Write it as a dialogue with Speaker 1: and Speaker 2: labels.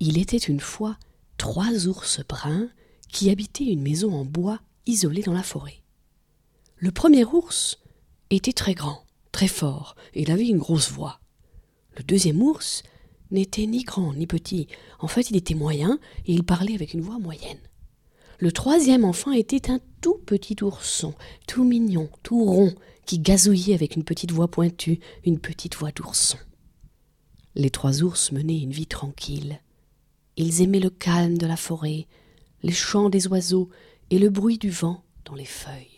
Speaker 1: Il était une fois 3 ours bruns qui habitaient une maison en bois isolée dans la forêt. Le premier ours était très grand, très fort, et il avait une grosse voix. Le deuxième ours n'était ni grand ni petit. En fait, il était moyen et il parlait avec une voix moyenne. Le troisième, enfin, était un tout petit ourson, tout mignon, tout rond, qui gazouillait avec une petite voix pointue, une petite voix d'ourson. Les 3 ours menaient une vie tranquille. Ils aimaient le calme de la forêt, les chants des oiseaux et le bruit du vent dans les feuilles.